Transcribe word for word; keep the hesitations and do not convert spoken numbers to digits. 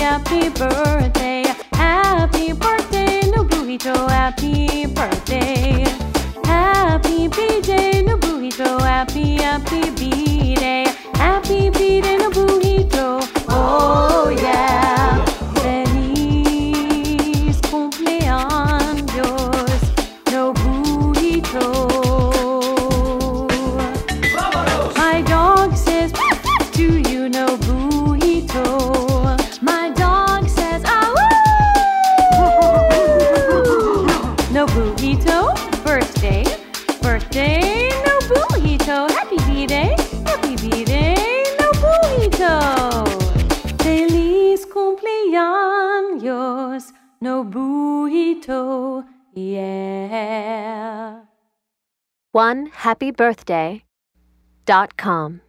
happy birthday. Happy birthday, Nobuhito, happy birthday. Happy B-Day, Nobuhito, happy, happy B-Day. Happy B-Day, Nobuhito, oh yeah. Feliz cumpleaños, Nobuhito. My dog says to you, Nobuhito. My dog says, ah woo! Nobuhito, birthday, birthday, Nobuhito. Happy B-Day, happy B-Day, Nobuhito. Feliz cumpleaños, Nobuhito, yeah. one happy birthday dot com